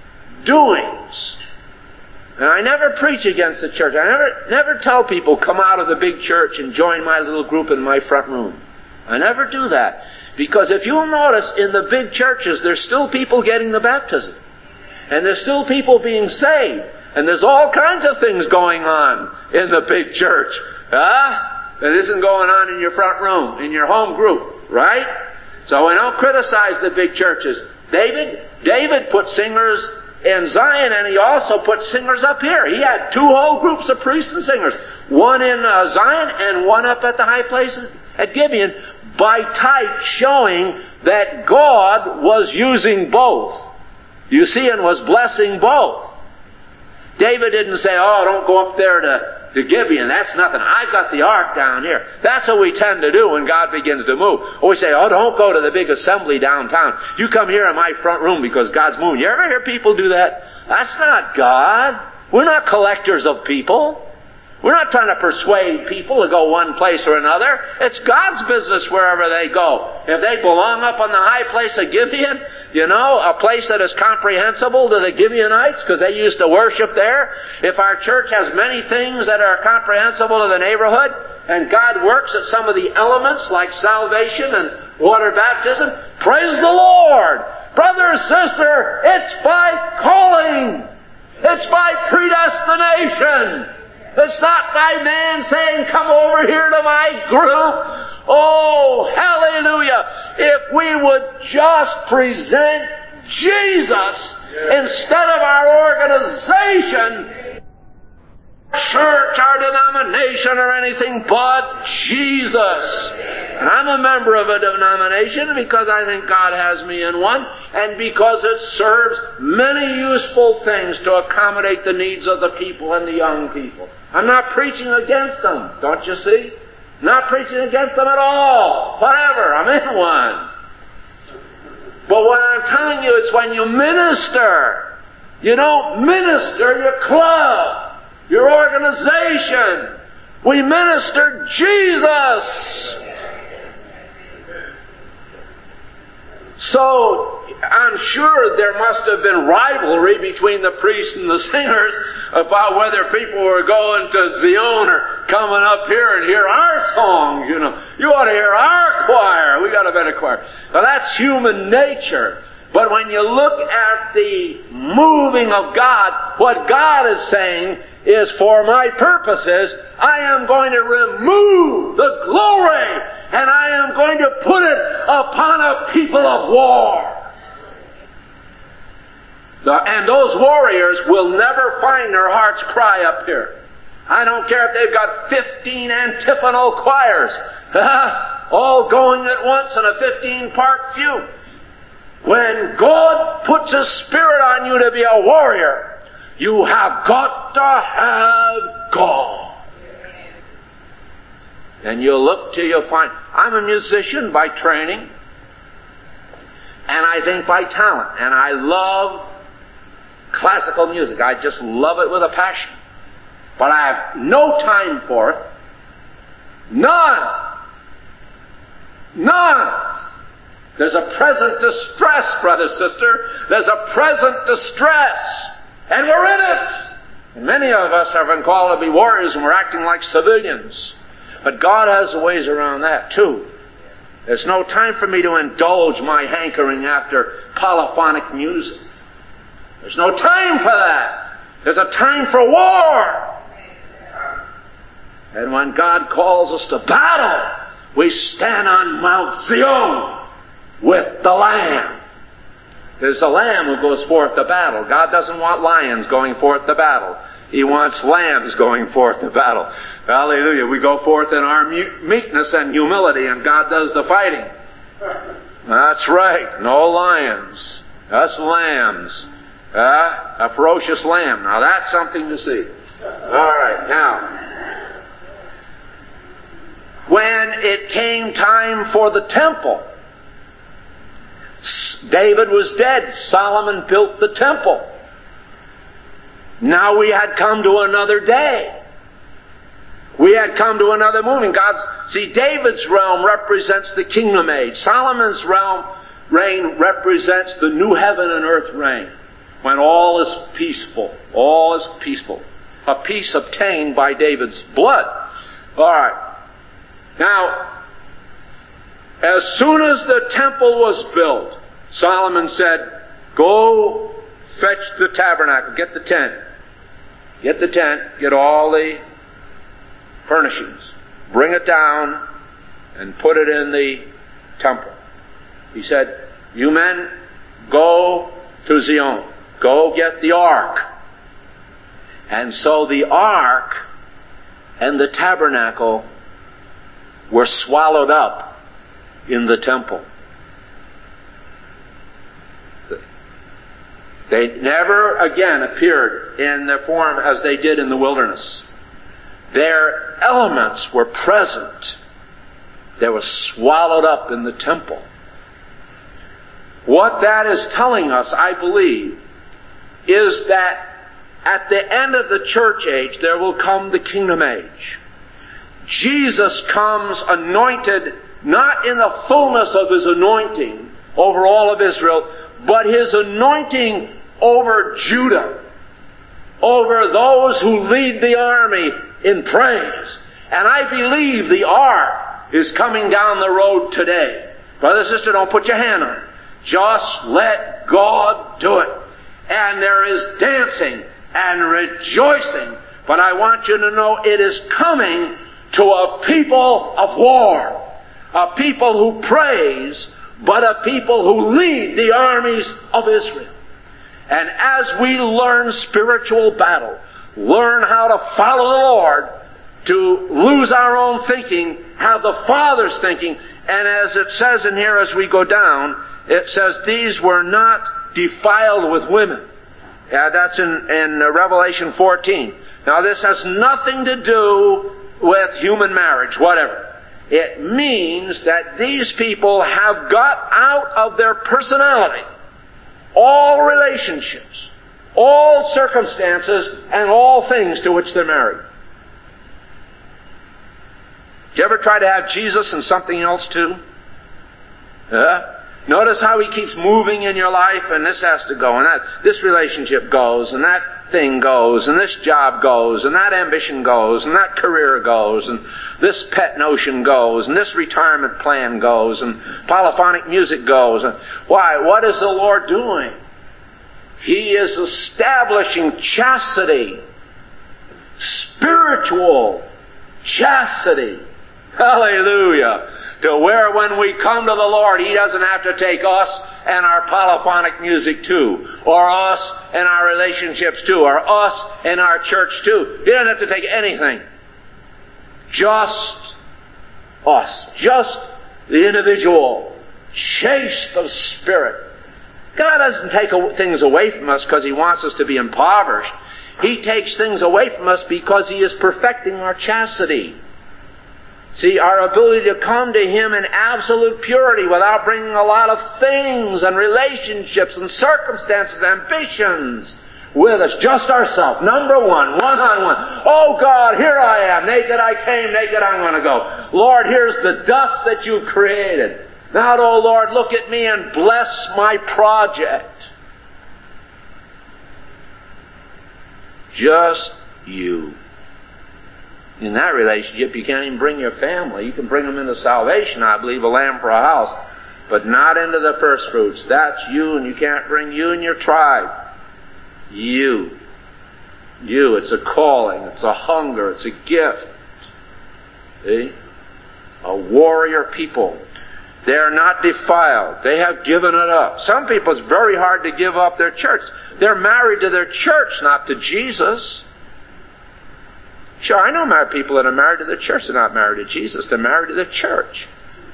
doings. And I never preach against the church. I never, never tell people, come out of the big church and join my little group in my front room. I never do that. Because if you'll notice, in the big churches, there's still people getting the baptism. And there's still people being saved. And there's all kinds of things going on in the big church. Huh? That isn't going on in your front room, in your home group. Right? So we don't criticize the big churches. David, David put singers in Zion, and he also put singers up here. He had two whole groups of priests and singers. One in uh, Zion and one up at the high places at Gibeon, by type showing that God was using both. You see, and was blessing both. David didn't say, oh, don't go up there to, to Gibeon. That's nothing. I've got the ark down here. That's what we tend to do when God begins to move. Or we say, oh, don't go to the big assembly downtown. You come here in my front room because God's moving. You ever hear people do that? That's not God. We're not collectors of people. We're not trying to persuade people to go one place or another. It's God's business wherever they go. If they belong up on the high place of Gibeon, you know, a place that is comprehensible to the Gibeonites because they used to worship there. If our church has many things that are comprehensible to the neighborhood, and God works at some of the elements like salvation and water baptism, praise the Lord! Brother or sister, it's by calling. It's by predestination. It's not by man saying, come over here to my group. Oh, hallelujah. If if we would just present Jesus instead of our organization, church, our denomination, or anything but Jesus. And I'm a member of a denomination because I think God has me in one, and because it serves many useful things to accommodate the needs of the people and the young people. I'm not preaching against them, don't you see? Not preaching against them at all. Whatever, I'm in one. But what I'm telling you is when you minister, you don't minister your club, your organization. We minister Jesus. So, I'm sure there must have been rivalry between the priests and the singers about whether people were going to Zion or coming up here and hear our songs, you know. You ought to hear our choir. We got a better choir. Well, that's human nature. But when you look at the moving of God, what God is saying is, for my purposes, I am going to remove the glory, and I am going to put it upon a people of war. The, and those warriors will never find their heart's cry up here. I don't care if they've got fifteen antiphonal choirs, all going at once in a fifteen-part fugue. When God puts a spirit on you to be a warrior, you have got to have God. And you'll look till you'll find, I'm a musician by training, and I think by talent, and I love classical music. I just love it with a passion. But I have no time for it. None. None. There's a present distress, brother, sister. There's a present distress. And we're in it. And many of us have been called to be warriors, and we're acting like civilians. But God has ways around that, too. There's no time for me to indulge my hankering after polyphonic music. There's no time for that. There's a time for war. And when God calls us to battle, we stand on Mount Zion with the Lamb. There's a Lamb who goes forth to battle. God doesn't want lions going forth to battle. He wants lambs going forth to battle. Hallelujah. We go forth in our meekness and humility, and God does the fighting. That's right. No lions. Us lambs. Uh, a ferocious lamb. Now that's something to see. All right. Now, when it came time for the temple, David was dead. Solomon built the temple. Now we had come to another day. We had come to another moving. God's, see, David's realm represents the kingdom age. Solomon's realm reign represents the new heaven and earth reign, when all is peaceful. All is peaceful. A peace obtained by David's blood. All right. Now, as soon as the temple was built, Solomon said, go fetch the tabernacle, get the tent. Get the tent, get all the furnishings. Bring it down and put it in the temple. He said, you men, go to Zion. Go get the ark. And so the ark and the tabernacle were swallowed up in the temple. They never again appeared in the form as they did in the wilderness. Their elements were present. They were swallowed up in the temple. What that is telling us, I believe, is that at the end of the church age, there will come the kingdom age. Jesus comes anointed, not in the fullness of His anointing over all of Israel, but His anointing over Judah, over those who lead the army in praise. And I believe the ark is coming down the road today. Brother, sister, don't put your hand on it. Just let God do it. And there is dancing and rejoicing. But I want you to know it is coming to a people of war. A people who praise but a people who lead the armies of Israel. And as we learn spiritual battle, learn how to follow the Lord, to lose our own thinking, have the Father's thinking, and as it says in here as we go down, it says these were not defiled with women. Yeah, that's in, in Revelation fourteen. Now this has nothing to do with human marriage, whatever. It means that these people have got out of their personality all relationships, all circumstances, and all things to which they're married. Did you ever try to have Jesus and something else too? Yeah? Notice how He keeps moving in your life, and this has to go, and that this relationship goes, and that thing goes, and this job goes, and that ambition goes, and that career goes, and this pet notion goes, and this retirement plan goes, and polyphonic music goes. And why? What is the Lord doing? He is establishing chastity, spiritual chastity. Hallelujah. To where when we come to the Lord, He doesn't have to take us and our polyphonic music too, or us and our relationships too, or us and our church too. He doesn't have to take anything. Just us. Just the individual. Chaste of spirit. God doesn't take things away from us because He wants us to be impoverished. He takes things away from us because He is perfecting our chastity. See, our ability to come to Him in absolute purity without bringing a lot of things and relationships and circumstances, ambitions with us. Just ourselves. Number one, one-on-one. Oh God, here I am. Naked I came, naked I'm going to go. Lord, here's the dust that You created. Now, oh Lord, look at me and bless my project. Just you. In that relationship, you can't even bring your family. You can bring them into salvation, I believe, a lamb for a house, but not into the first fruits. That's you, and you can't bring you and your tribe. You. You. It's a calling. It's a hunger. It's a gift. See? A warrior people. They are not defiled. They have given it up. Some people, it's very hard to give up their church. They're married to their church, not to Jesus. Sure, I know married people that are married to their church. They're not married to Jesus. They're married to their church.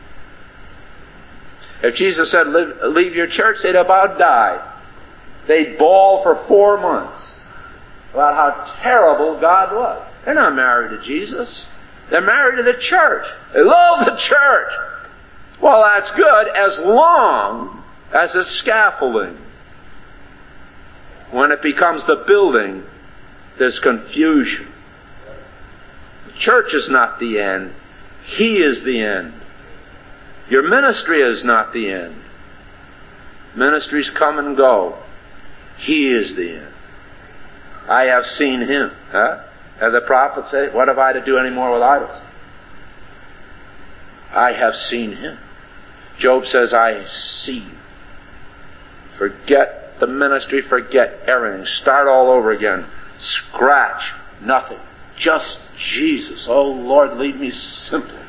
If Jesus said, leave your church, they'd about die. They'd bawl for four months about how terrible God was. They're not married to Jesus. They're married to the church. They love the church. Well, that's good as long as it's scaffolding. When it becomes the building, there's confusion. Church is not the end. He is the end. Your ministry is not the end. Ministries come and go. He is the end. I have seen Him. Huh? And the prophet said, what have I to do any more with idols? I have seen Him. Job says, I see. Forget the ministry, forget everything. Start all over again. Scratch nothing. Just Jesus. Oh Lord, lead me simply.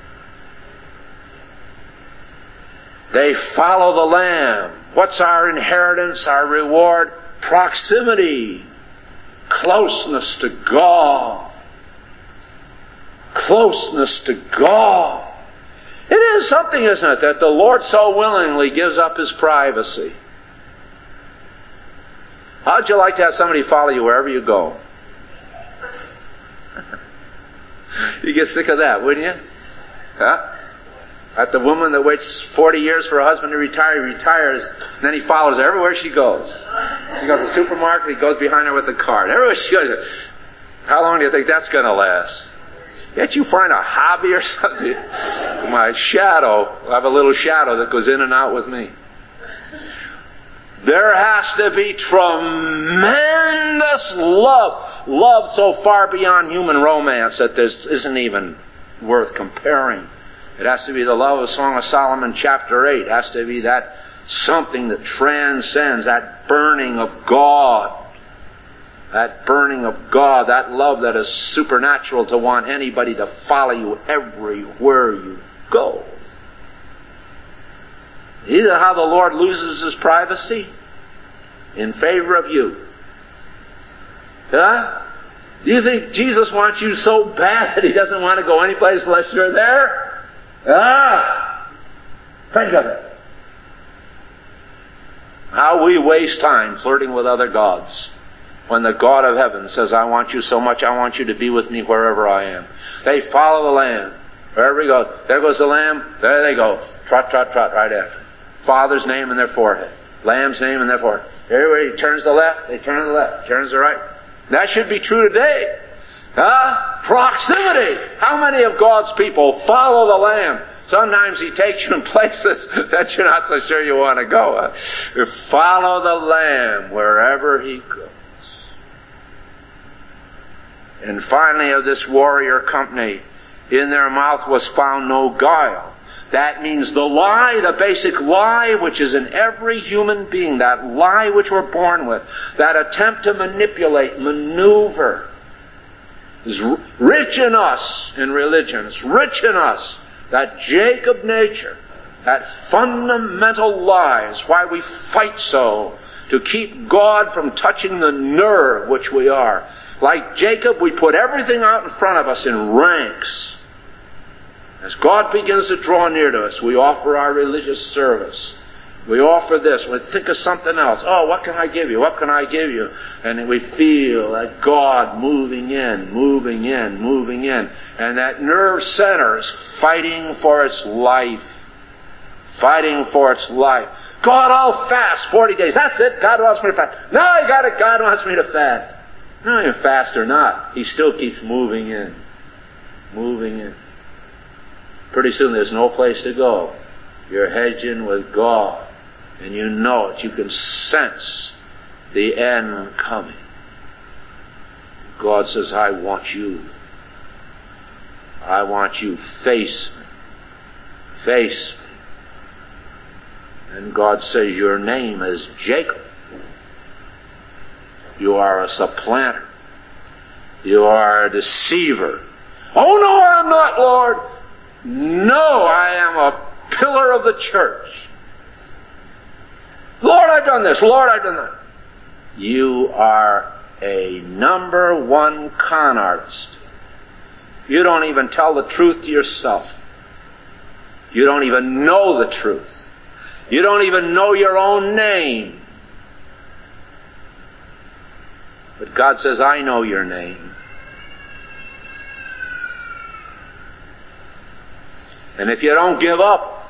They follow the Lamb. What's our inheritance, our reward? Proximity. Closeness to God. Closeness to God. It is something, isn't it, that the Lord so willingly gives up His privacy. How'd you like to have somebody follow you wherever you go? You get sick of that, wouldn't you? Huh? At the woman that waits forty years for her husband to retire, he retires, and then he follows her everywhere she goes. She goes to the supermarket, he goes behind her with the cart. Everywhere she goes. How long do you think that's going to last? Can't you find a hobby or something? My shadow, I have a little shadow that goes in and out with me. There has to be tremendous love. Love so far beyond human romance that this isn't even worth comparing. It has to be the love of Song of Solomon chapter eight. It has to be that something that transcends, that burning of God. That burning of God, that love that is supernatural to want anybody to follow you everywhere you go. You know how the Lord loses His privacy? In favor of you. Huh? Do you think Jesus wants you so bad that He doesn't want to go anyplace unless you're there? Ah! Think of it. How we waste time flirting with other gods. When the God of heaven says, I want you so much, I want you to be with me wherever I am. They follow the Lamb. Wherever He goes, there goes the Lamb, there they go. Trot, trot, trot, right after. Father's name in their forehead. Lamb's name in their forehead. Everybody turns to the left, they turn to the left. Turns to the right. That should be true today. Huh? Proximity. How many of God's people follow the Lamb? Sometimes He takes you in places that you're not so sure you want to go. Huh? Follow the Lamb wherever He goes. And finally, of this warrior company, in their mouth was found no guile. That means the lie, the basic lie which is in every human being, that lie which we're born with, that attempt to manipulate, maneuver, is rich in us in religion. It's rich in us. That Jacob nature, that fundamental lie is why we fight so, to keep God from touching the nerve which we are. Like Jacob, we put everything out in front of us in ranks. As God begins to draw near to us, we offer our religious service. We offer this. We think of something else. Oh, what can I give you? What can I give you? And we feel that God moving in, moving in, moving in. And that nerve center is fighting for its life. Fighting for its life. God, I'll fast forty days. That's it. God wants me to fast. No, I got it. God wants me to fast. No, you fast or not, He still keeps moving in. Moving in. Pretty soon there's no place to go. You're hedging with God. And you know it. You can sense the end coming. God says, I want you. I want you. Face me. Face me. And God says, your name is Jacob. You are a supplanter. You are a deceiver. Oh no, I'm not, Lord. No, I am a pillar of the church. Lord, I've done this. Lord, I've done that. You are a number one con artist. You don't even tell the truth to yourself. You don't even know the truth. You don't even know your own name. But God says, I know your name. And if you don't give up,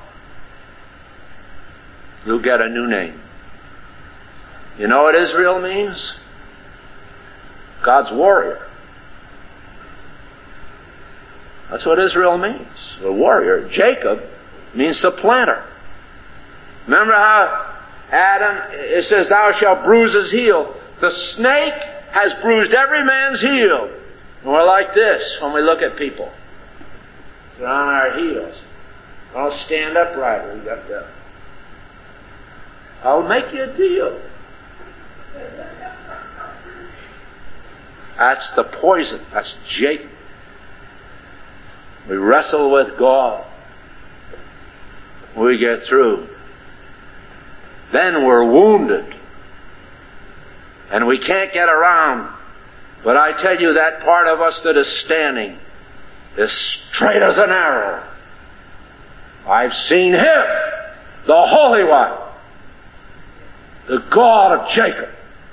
you'll get a new name. You know what Israel means? God's warrior. That's what Israel means. A warrior. Jacob means supplanter. Remember how Adam, it says, thou shalt bruise his heel. The snake has bruised every man's heel. And we're like this when we look at people. We're on our heels. I'll stand upright. We got that. I'll make you a deal. That's the poison. That's Jacob. We wrestle with God. We get through. Then we're wounded. And we can't get around. But I tell you, that part of us that is standing is straight as an arrow. I've seen Him, the Holy One, the God of Jacob.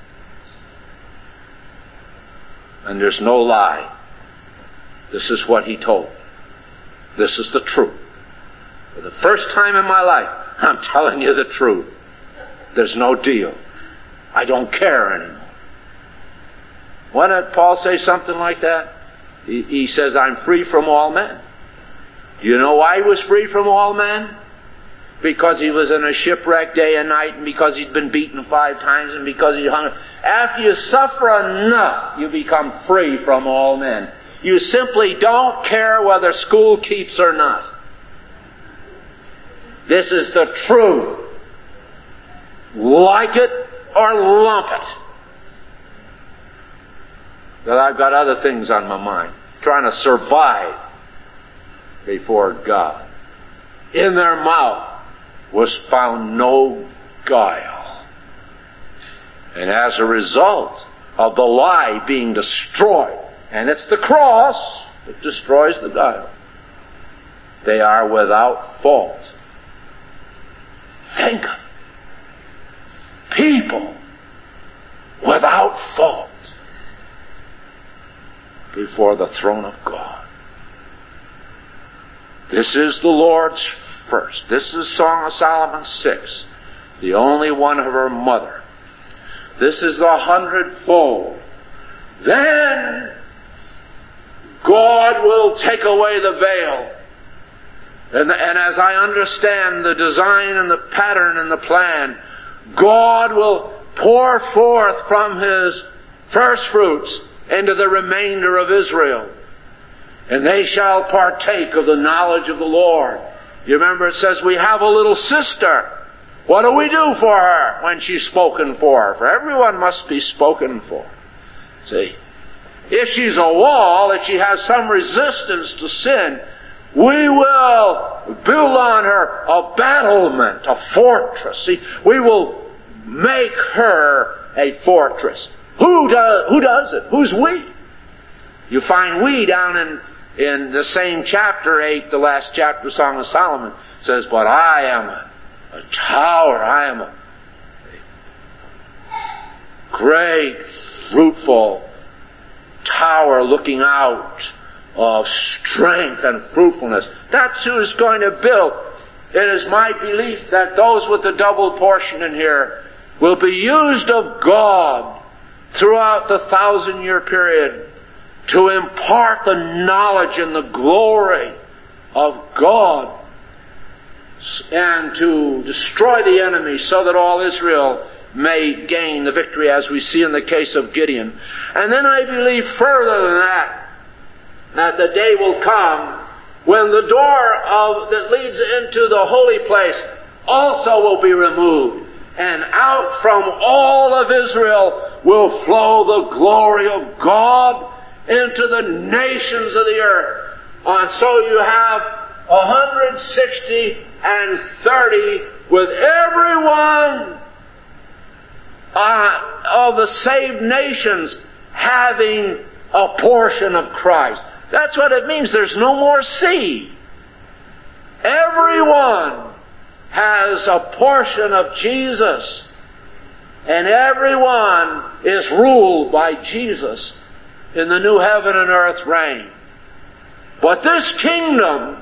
And there's no lie. This is what He told me. This is the truth. For the first time in my life, I'm telling you the truth. There's no deal. I don't care anymore. When did Paul say something like that? He, he says, I'm free from all men. Do you know why he was free from all men? Because he was in a shipwreck day and night, and because he'd been beaten five times, and because he hung. After you suffer enough, you become free from all men. You simply don't care whether school keeps or not. This is the truth. Like it or lump it. That I've got other things on my mind. Trying to survive before God. In their mouth was found no guile. And as a result of the lie being destroyed, and it's the cross that destroys the guile, they are without fault. Think of it. People without fault before the throne of God. This is the Lord's first. This is Song of Solomon six, the only one of her mother. This is the hundredfold. Then God will take away the veil. And, and as I understand the design and the pattern and the plan, God will pour forth from His first fruits into the remainder of Israel. And they shall partake of the knowledge of the Lord. You remember it says we have a little sister. What do we do for her when she's spoken for? For everyone must be spoken for. See? If she's a wall, if she has some resistance to sin, we will build on her a battlement, a fortress. See, we will make her a fortress. Who does, who does it? Who's we? You find we down in, in the same chapter eight, the last chapter of Song of Solomon, says, but I am a, a tower, I am a great, fruitful tower looking out of strength and fruitfulness. That's who is going to build. It is my belief that those with the double portion in here will be used of God throughout the thousand year period to impart the knowledge and the glory of God and to destroy the enemy so that all Israel may gain the victory, as we see in the case of Gideon. And then I believe further than that, that the day will come when the door of, that leads into the holy place also will be removed. And out from all of Israel will flow the glory of God into the nations of the earth. And so you have one hundred sixty and thirty with everyone uh, of the saved nations having a portion of Christ. That's what it means. There's no more sea. Everyone has a portion of Jesus. And everyone is ruled by Jesus in the new heaven and earth reign. But this kingdom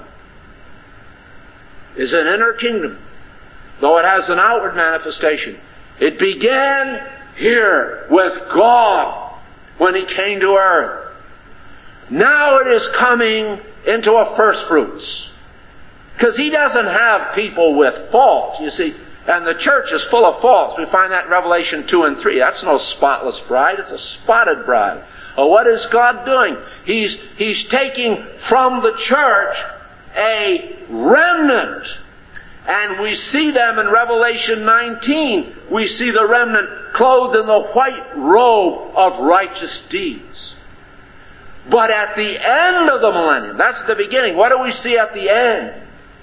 is an inner kingdom, though it has an outward manifestation. It began here with God when He came to earth. Now it is coming into a first fruits. Because He doesn't have people with fault, you see. And the church is full of faults. We find that in Revelation two and three. That's no spotless bride. It's a spotted bride. Well, what is God doing? He's, He's taking from the church a remnant. And we see them in Revelation nineteen. We see the remnant clothed in the white robe of righteous deeds. But at the end of the millennium, that's the beginning. What do we see at the end?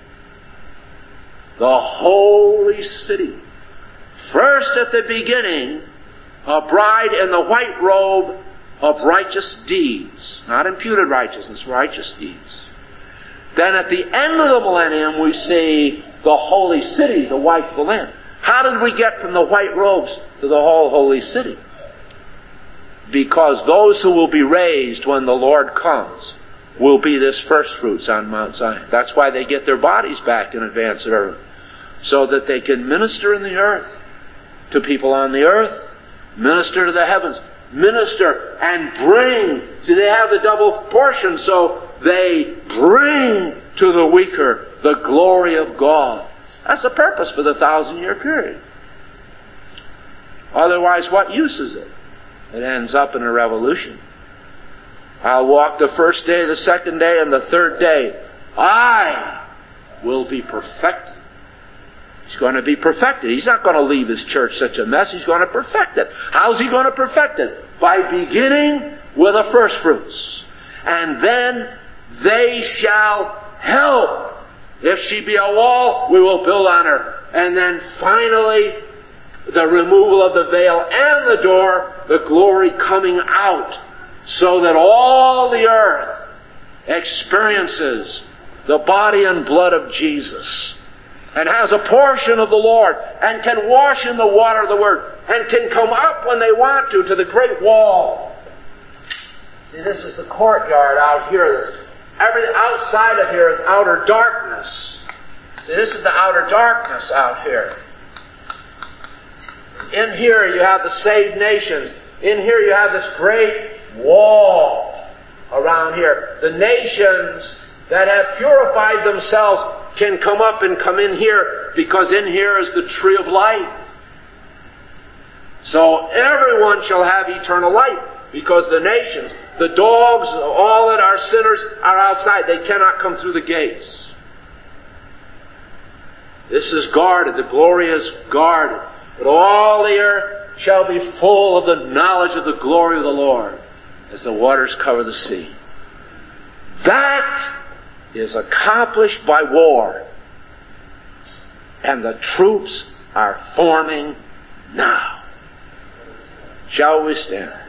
The holy city. First at the beginning, a bride in the white robe of righteous deeds. Not imputed righteousness, righteous deeds. Then at the end of the millennium, we see the holy city, the wife of the Lamb. How did we get from the white robes to the whole holy city? Because those who will be raised when the Lord comes will be this first fruits on Mount Zion. That's why they get their bodies back in advance of earth, so that they can minister in the earth to people on the earth, minister to the heavens, minister and bring. See, they have the double portion, so they bring to the weaker the glory of God. That's the purpose for the thousand year period. Otherwise, what use is it? It ends up in a revolution. I'll walk the first day, the second day, and the third day. I will be perfected. He's going to be perfected. He's not going to leave His church such a mess. He's going to perfect it. How's He going to perfect it? By beginning with the first fruits. And then they shall help. If she be a wall, we will build on her. And then finally, the removal of the veil and the door, the glory coming out, so that all the earth experiences the body and blood of Jesus, and has a portion of the Lord, and can wash in the water of the Word, and can come up when they want to, to the great wall. See, this is the courtyard out here. Everything outside of here is outer darkness. See, this is the outer darkness out here. In here you have the saved nations. In here you have this great wall around here. The nations that have purified themselves can come up and come in here, because in here is the tree of life. So everyone shall have eternal life, because the nations, the dogs, all that are sinners are outside. They cannot come through the gates. This is guarded. The glory is guarded. But all the earth shall be full of the knowledge of the glory of the Lord, as the waters cover the sea. That is accomplished by war. And the troops are forming now. Shall we stand?